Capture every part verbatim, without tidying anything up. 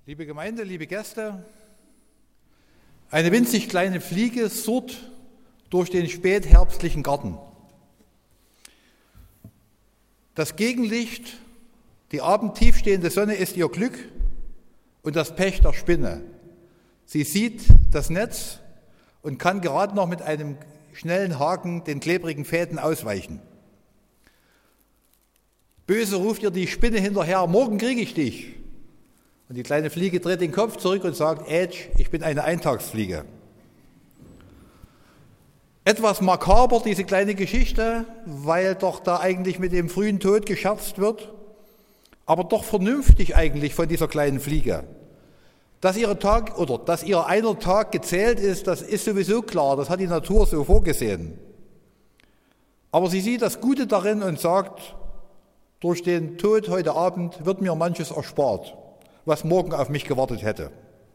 Liebe Gemeinde, liebe Gäste, eine winzig kleine Fliege surrt durch den spätherbstlichen Garten. Das Gegenlicht, die abendtief stehende Sonne ist ihr Glück und das Pech der Spinne. Sie sieht das Netz und kann gerade noch mit einem schnellen Haken den klebrigen Fäden ausweichen. Böse ruft ihr die Spinne hinterher, morgen kriege ich dich. Und die kleine Fliege dreht den Kopf zurück und sagt, Ätsch, ich bin eine Eintagsfliege. Etwas makaber, diese kleine Geschichte, weil doch da eigentlich mit dem frühen Tod gescherzt wird, aber doch vernünftig eigentlich von dieser kleinen Fliege. Dass ihre Tag oder dass ihr einer Tag gezählt ist, das ist sowieso klar, das hat die Natur so vorgesehen. Aber sie sieht das Gute darin und sagt, durch den Tod heute Abend wird mir manches erspart, was morgen auf mich gewartet hätte.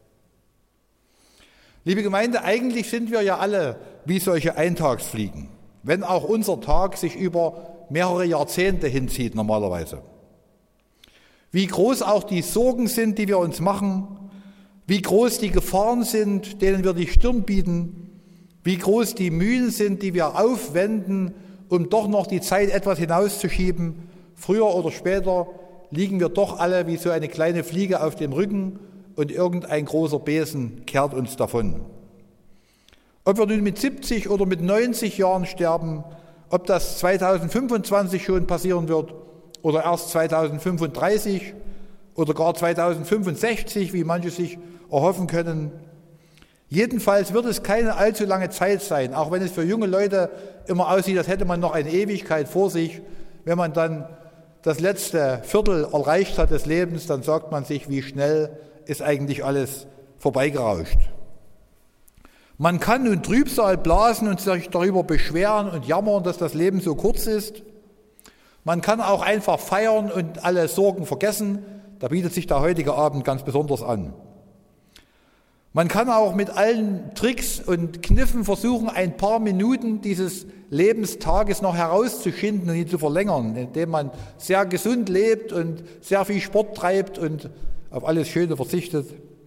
Liebe Gemeinde, eigentlich sind wir ja alle wie solche Eintagsfliegen, wenn auch unser Tag sich über mehrere Jahrzehnte hinzieht normalerweise. Wie groß auch die Sorgen sind, die wir uns machen, wie groß die Gefahren sind, denen wir die Stirn bieten, wie groß die Mühen sind, die wir aufwenden, um doch noch die Zeit etwas hinauszuschieben, früher oder später liegen wir doch alle wie so eine kleine Fliege auf dem Rücken und irgendein großer Besen kehrt uns davon. Ob wir nun mit siebzig oder mit neunzig Jahren sterben, ob das zweitausendfünfundzwanzig schon passieren wird oder erst zweitausendfünfunddreißig oder gar zweitausendfünfundsechzig, wie manche sich erhoffen können. Jedenfalls wird es keine allzu lange Zeit sein, auch wenn es für junge Leute immer aussieht, als hätte man noch eine Ewigkeit vor sich. Wenn man dann das letzte Viertel erreicht hat des Lebens, dann sagt man sich, wie schnell ist eigentlich alles vorbeigerauscht. Man kann nun Trübsal blasen und sich darüber beschweren und jammern, dass das Leben so kurz ist. Man kann auch einfach feiern und alle Sorgen vergessen. Da bietet sich der heutige Abend ganz besonders an. Man kann auch mit allen Tricks und Kniffen versuchen, ein paar Minuten dieses Lebenstages noch herauszuschinden und ihn zu verlängern, indem man sehr gesund lebt und sehr viel Sport treibt und auf alles Schöne verzichtet.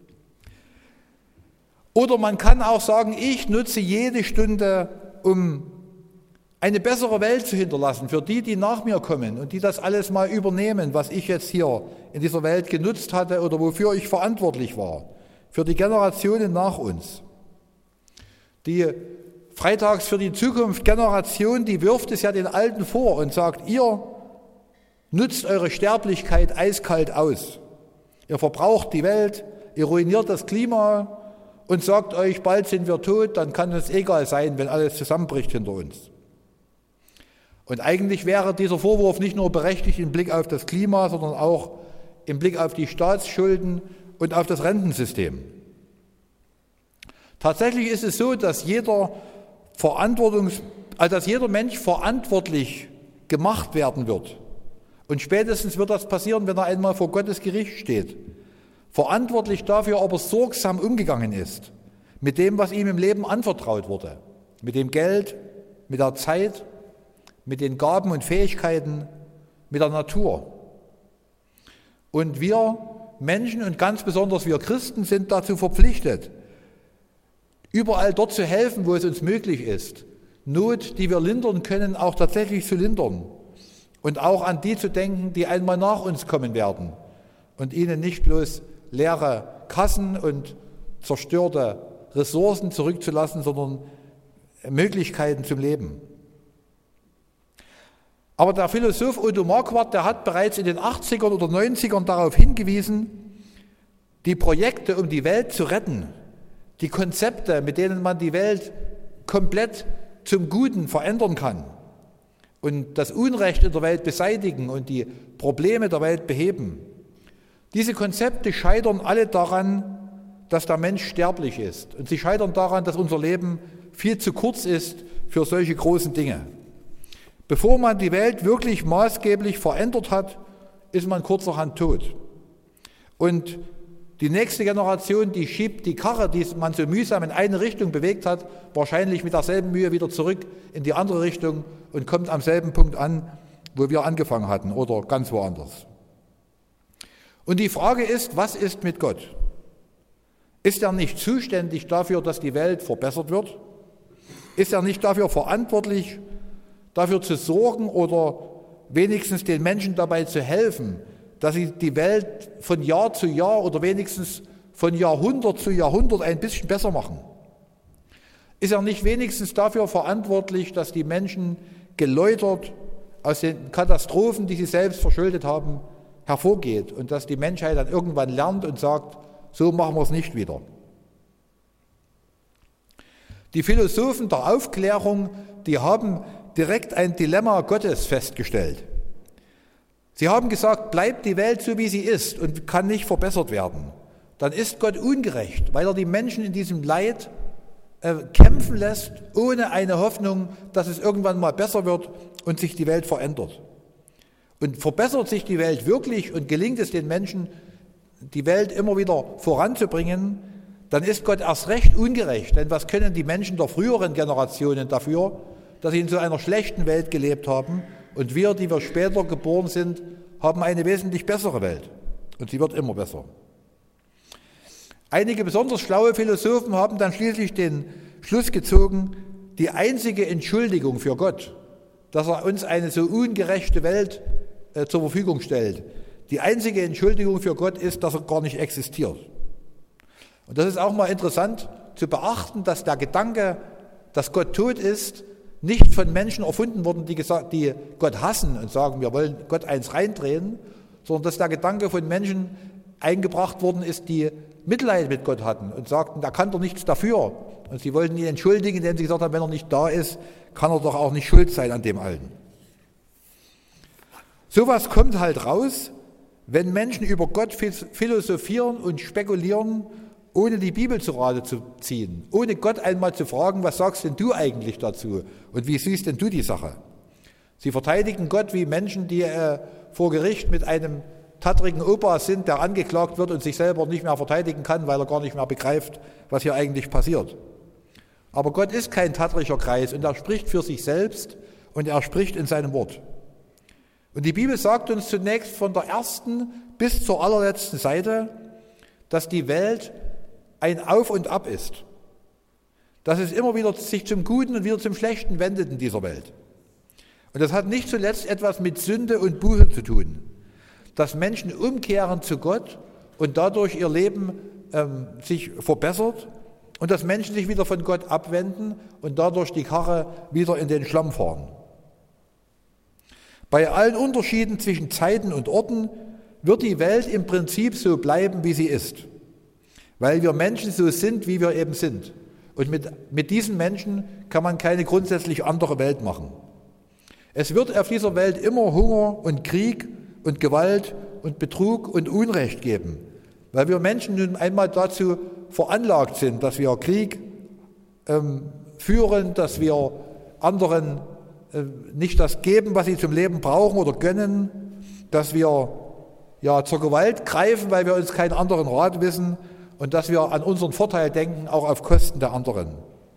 Oder man kann auch sagen, ich nutze jede Stunde, um eine bessere Welt zu hinterlassen für die, die nach mir kommen und die das alles mal übernehmen, was ich jetzt hier in dieser Welt genutzt hatte oder wofür ich verantwortlich war. Für die Generationen nach uns. Die Freitags für die Zukunft Generation, die wirft es ja den Alten vor und sagt, ihr nutzt eure Sterblichkeit eiskalt aus. Ihr verbraucht die Welt, ihr ruiniert das Klima und sagt euch, bald sind wir tot, dann kann es egal sein, wenn alles zusammenbricht hinter uns. Und eigentlich wäre dieser Vorwurf nicht nur berechtigt im Blick auf das Klima, sondern auch im Blick auf die Staatsschulden und auf das Rentensystem. Tatsächlich ist es so, dass jeder, Verantwortungs-, also dass jeder Mensch verantwortlich gemacht werden wird. Und spätestens wird das passieren, wenn er einmal vor Gottes Gericht steht. Verantwortlich dafür, ob er sorgsam umgegangen ist mit dem, was ihm im Leben anvertraut wurde. Mit dem Geld, mit der Zeit, mit den Gaben und Fähigkeiten, mit der Natur. Und wir Menschen und ganz besonders wir Christen sind dazu verpflichtet, überall dort zu helfen, wo es uns möglich ist, Not, die wir lindern können, auch tatsächlich zu lindern und auch an die zu denken, die einmal nach uns kommen werden und ihnen nicht bloß leere Kassen und zerstörte Ressourcen zurückzulassen, sondern Möglichkeiten zum Leben. Aber der Philosoph Odo Marquardt, der hat bereits in den achtzigern oder neunzigern darauf hingewiesen, die Projekte, um die Welt zu retten, die Konzepte, mit denen man die Welt komplett zum Guten verändern kann und das Unrecht in der Welt beseitigen und die Probleme der Welt beheben. Diese Konzepte scheitern alle daran, dass der Mensch sterblich ist. Und sie scheitern daran, dass unser Leben viel zu kurz ist für solche großen Dinge. Bevor man die Welt wirklich maßgeblich verändert hat, ist man kurzerhand tot. Und die nächste Generation, die schiebt die Karre, die man so mühsam in eine Richtung bewegt hat, wahrscheinlich mit derselben Mühe wieder zurück in die andere Richtung und kommt am selben Punkt an, wo wir angefangen hatten oder ganz woanders. Und die Frage ist, was ist mit Gott? Ist er nicht zuständig dafür, dass die Welt verbessert wird? Ist er nicht dafür verantwortlich, dafür zu sorgen oder wenigstens den Menschen dabei zu helfen, dass sie die Welt von Jahr zu Jahr oder wenigstens von Jahrhundert zu Jahrhundert ein bisschen besser machen? Ist er nicht wenigstens dafür verantwortlich, dass die Menschen geläutert aus den Katastrophen, die sie selbst verschuldet haben, hervorgeht und dass die Menschheit dann irgendwann lernt und sagt, so machen wir es nicht wieder? Die Philosophen der Aufklärung, die haben direkt ein Dilemma Gottes festgestellt. Sie haben gesagt, bleibt die Welt so, wie sie ist und kann nicht verbessert werden, dann ist Gott ungerecht, weil er die Menschen in diesem Leid äh, kämpfen lässt, ohne eine Hoffnung, dass es irgendwann mal besser wird und sich die Welt verändert. Und verbessert sich die Welt wirklich und gelingt es den Menschen, die Welt immer wieder voranzubringen, dann ist Gott erst recht ungerecht. Denn was können die Menschen der früheren Generationen dafür, dass sie in so einer schlechten Welt gelebt haben und wir, die wir später geboren sind, haben eine wesentlich bessere Welt. Und sie wird immer besser. Einige besonders schlaue Philosophen haben dann schließlich den Schluss gezogen, die einzige Entschuldigung für Gott, dass er uns eine so ungerechte Welt äh, zur Verfügung stellt, die einzige Entschuldigung für Gott ist, dass er gar nicht existiert. Und das ist auch mal interessant zu beachten, dass der Gedanke, dass Gott tot ist, nicht von Menschen erfunden worden, die, gesagt, die Gott hassen und sagen, wir wollen Gott eins reindrehen, sondern dass der Gedanke von Menschen eingebracht worden ist, die Mitleid mit Gott hatten und sagten, da kann doch nichts dafür. Und sie wollten ihn entschuldigen, indem sie gesagt haben, wenn er nicht da ist, kann er doch auch nicht schuld sein an dem Alten. Sowas kommt halt raus, wenn Menschen über Gott philosophieren und spekulieren, ohne die Bibel zu Rate zu ziehen, ohne Gott einmal zu fragen, was sagst denn du eigentlich dazu und wie siehst denn du die Sache? Sie verteidigen Gott wie Menschen, die äh, vor Gericht mit einem tattrigen Opa sind, der angeklagt wird und sich selber nicht mehr verteidigen kann, weil er gar nicht mehr begreift, was hier eigentlich passiert. Aber Gott ist kein tattriger Kreis und er spricht für sich selbst und er spricht in seinem Wort. Und die Bibel sagt uns zunächst von der ersten bis zur allerletzten Seite, dass die Welt ein Auf und Ab ist. Dass es immer wieder sich zum Guten und wieder zum Schlechten wendet in dieser Welt. Und das hat nicht zuletzt etwas mit Sünde und Buße zu tun. Dass Menschen umkehren zu Gott und dadurch ihr Leben ähm, sich verbessert und dass Menschen sich wieder von Gott abwenden und dadurch die Karre wieder in den Schlamm fahren. Bei allen Unterschieden zwischen Zeiten und Orten wird die Welt im Prinzip so bleiben, wie sie ist. Weil wir Menschen so sind, wie wir eben sind. Und mit, mit diesen Menschen kann man keine grundsätzlich andere Welt machen. Es wird auf dieser Welt immer Hunger und Krieg und Gewalt und Betrug und Unrecht geben. Weil wir Menschen nun einmal dazu veranlagt sind, dass wir Krieg ähm, führen, dass wir anderen äh, nicht das geben, was sie zum Leben brauchen oder gönnen, dass wir ja, zur Gewalt greifen, weil wir uns keinen anderen Rat wissen und dass wir an unseren Vorteil denken, auch auf Kosten der anderen.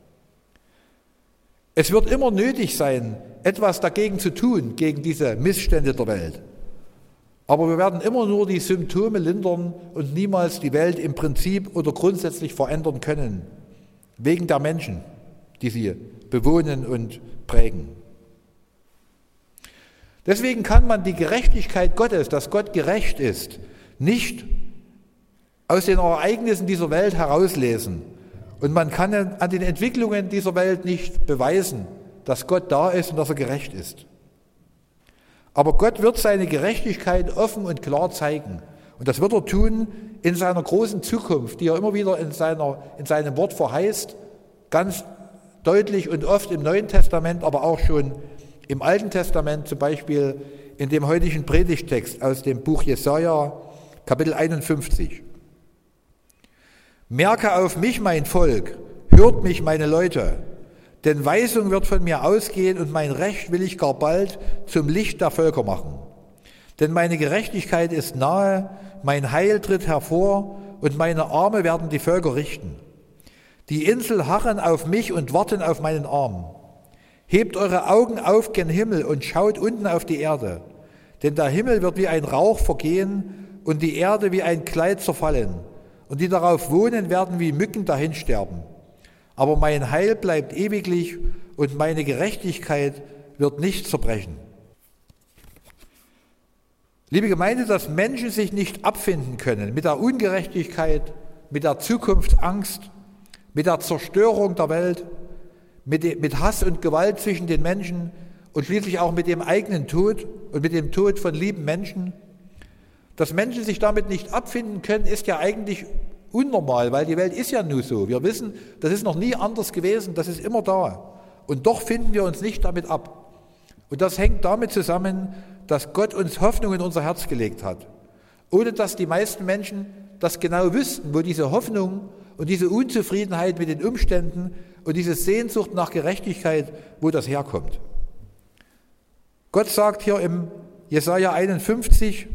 Es wird immer nötig sein, etwas dagegen zu tun, gegen diese Missstände der Welt. Aber wir werden immer nur die Symptome lindern und niemals die Welt im Prinzip oder grundsätzlich verändern können, wegen der Menschen, die sie bewohnen und prägen. Deswegen kann man die Gerechtigkeit Gottes, dass Gott gerecht ist, nicht aus den Ereignissen dieser Welt herauslesen. Und man kann an den Entwicklungen dieser Welt nicht beweisen, dass Gott da ist und dass er gerecht ist. Aber Gott wird seine Gerechtigkeit offen und klar zeigen. Und das wird er tun in seiner großen Zukunft, die er immer wieder in, seiner, in seinem Wort verheißt, ganz deutlich und oft im Neuen Testament, aber auch schon im Alten Testament, zum Beispiel in dem heutigen Predigttext aus dem Buch Jesaja, Kapitel einundfünfzig. Merke auf mich, mein Volk, hört mich, meine Leute, denn Weisung wird von mir ausgehen und mein Recht will ich gar bald zum Licht der Völker machen. Denn meine Gerechtigkeit ist nahe, mein Heil tritt hervor und meine Arme werden die Völker richten. Die Insel harren auf mich und warten auf meinen Arm. Hebt eure Augen auf gen Himmel und schaut unten auf die Erde, denn der Himmel wird wie ein Rauch vergehen und die Erde wie ein Kleid zerfallen, und die darauf wohnen, werden wie Mücken dahinsterben. Aber mein Heil bleibt ewiglich, und meine Gerechtigkeit wird nicht zerbrechen. Liebe Gemeinde, dass Menschen sich nicht abfinden können mit der Ungerechtigkeit, mit der Zukunftsangst, mit der Zerstörung der Welt, mit, mit Hass und Gewalt zwischen den Menschen und schließlich auch mit dem eigenen Tod und mit dem Tod von lieben Menschen. Dass Menschen sich damit nicht abfinden können, ist ja eigentlich unnormal, weil die Welt ist ja nur so. Wir wissen, das ist noch nie anders gewesen, das ist immer da. Und doch finden wir uns nicht damit ab. Und das hängt damit zusammen, dass Gott uns Hoffnung in unser Herz gelegt hat. Ohne dass die meisten Menschen das genau wüssten, wo diese Hoffnung und diese Unzufriedenheit mit den Umständen und diese Sehnsucht nach Gerechtigkeit, wo das herkommt. Gott sagt hier im Jesaja einundfünfzig,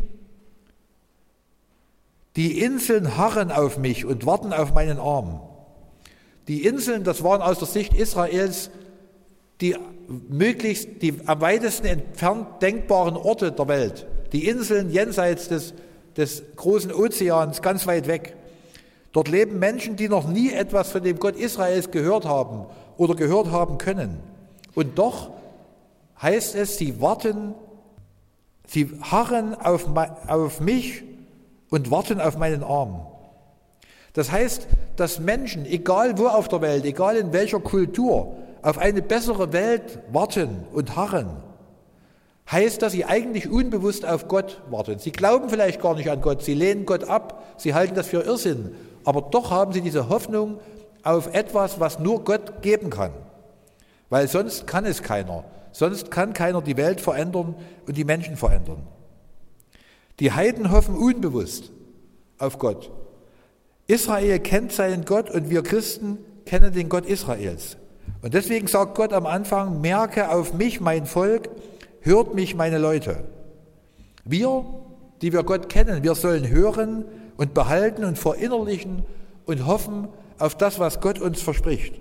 die Inseln harren auf mich und warten auf meinen Arm. Die Inseln, das waren aus der Sicht Israels die möglichst, die am weitesten entfernt denkbaren Orte der Welt. Die Inseln jenseits des, des großen Ozeans, ganz weit weg. Dort leben Menschen, die noch nie etwas von dem Gott Israels gehört haben oder gehört haben können. Und doch heißt es, sie warten, sie harren auf, auf mich und warten auf meinen Arm. Das heißt, dass Menschen, egal wo auf der Welt, egal in welcher Kultur, auf eine bessere Welt warten und harren, heißt, dass sie eigentlich unbewusst auf Gott warten. Sie glauben vielleicht gar nicht an Gott, sie lehnen Gott ab, sie halten das für Irrsinn, aber doch haben sie diese Hoffnung auf etwas, was nur Gott geben kann. Weil sonst kann es keiner. Sonst kann keiner die Welt verändern und die Menschen verändern. Die Heiden hoffen unbewusst auf Gott. Israel kennt seinen Gott und wir Christen kennen den Gott Israels. Und deswegen sagt Gott am Anfang, merke auf mich, mein Volk, hört mich, meine Leute. Wir, die wir Gott kennen, wir sollen hören und behalten und verinnerlichen und hoffen auf das, was Gott uns verspricht.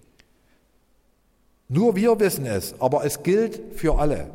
Nur wir wissen es, aber es gilt für alle.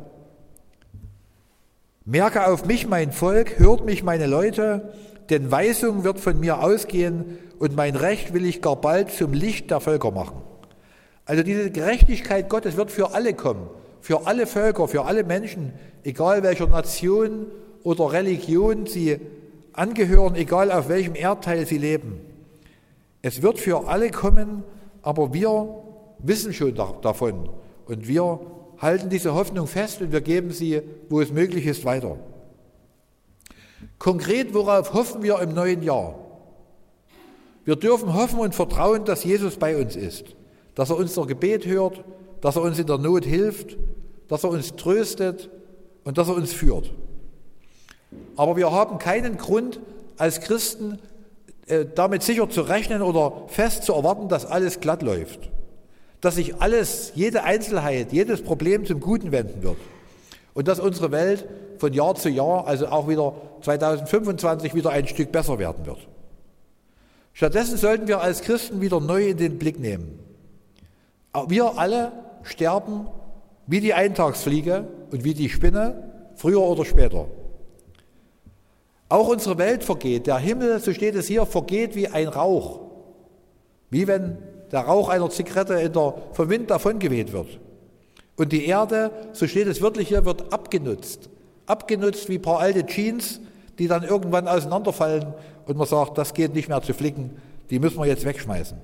Merke auf mich, mein Volk, hört mich, meine Leute, denn Weisung wird von mir ausgehen und mein Recht will ich gar bald zum Licht der Völker machen. Also diese Gerechtigkeit Gottes wird für alle kommen, für alle Völker, für alle Menschen, egal welcher Nation oder Religion sie angehören, egal auf welchem Erdteil sie leben. Es wird für alle kommen, aber wir wissen schon davon und wir halten diese Hoffnung fest und wir geben sie, wo es möglich ist, weiter. Konkret, worauf hoffen wir im neuen Jahr? Wir dürfen hoffen und vertrauen, dass Jesus bei uns ist, dass er unser Gebet hört, dass er uns in der Not hilft, dass er uns tröstet und dass er uns führt. Aber wir haben keinen Grund, als Christen äh, damit sicher zu rechnen oder fest zu erwarten, dass alles glatt läuft, dass sich alles, jede Einzelheit, jedes Problem zum Guten wenden wird und dass unsere Welt von Jahr zu Jahr, also auch wieder zweitausendfünfundzwanzig, wieder ein Stück besser werden wird. Stattdessen sollten wir als Christen wieder neu in den Blick nehmen. Wir alle sterben wie die Eintagsfliege und wie die Spinne, früher oder später. Auch unsere Welt vergeht. Der Himmel, so steht es hier, vergeht wie ein Rauch. Wie wenn der Rauch einer Zigarette in der, vom Wind davongeweht wird. Und die Erde, so steht es wörtlich hier, wird abgenutzt. Abgenutzt wie ein paar alte Jeans, die dann irgendwann auseinanderfallen und man sagt, das geht nicht mehr zu flicken, die müssen wir jetzt wegschmeißen.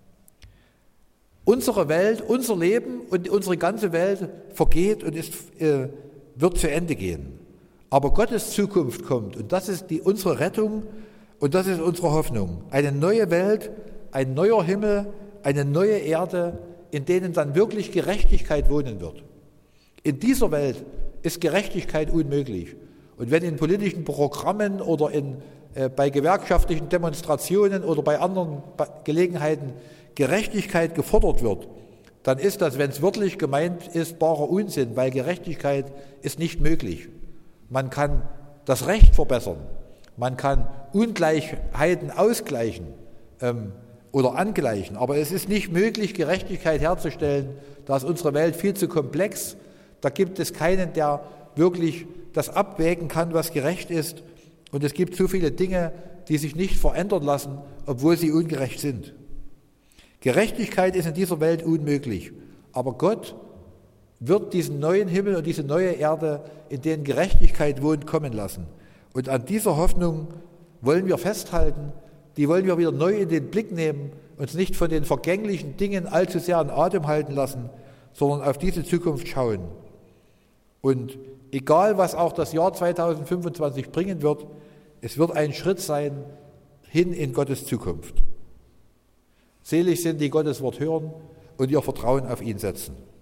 Unsere Welt, unser Leben und unsere ganze Welt vergeht und ist, äh, wird zu Ende gehen. Aber Gottes Zukunft kommt und das ist die, unsere Rettung und das ist unsere Hoffnung. Eine neue Welt, ein neuer Himmel, eine neue Erde, in denen dann wirklich Gerechtigkeit wohnen wird. In dieser Welt ist Gerechtigkeit unmöglich. Und wenn in politischen Programmen oder in, äh, bei gewerkschaftlichen Demonstrationen oder bei anderen Gelegenheiten Gerechtigkeit gefordert wird, dann ist das, wenn es wörtlich gemeint ist, barer Unsinn, weil Gerechtigkeit ist nicht möglich. Man kann das Recht verbessern, man kann Ungleichheiten ausgleichen ähm, oder angleichen, aber es ist nicht möglich, Gerechtigkeit herzustellen. Da ist unsere Welt viel zu komplex, da gibt es keinen, der wirklich das abwägen kann, was gerecht ist Und es gibt so viele Dinge, die sich nicht verändern lassen, obwohl sie ungerecht sind. Gerechtigkeit ist in dieser Welt unmöglich, aber Gott wird diesen neuen Himmel und diese neue Erde, in denen Gerechtigkeit wohnt, kommen lassen. Und an dieser Hoffnung wollen wir festhalten, die wollen wir wieder neu in den Blick nehmen, uns nicht von den vergänglichen Dingen allzu sehr an Atem halten lassen, sondern auf diese Zukunft schauen. Und egal, was auch das Jahr zweitausendfünfundzwanzig bringen wird, es wird ein Schritt sein hin in Gottes Zukunft. Selig sind, die Gottes Wort hören und ihr Vertrauen auf ihn setzen.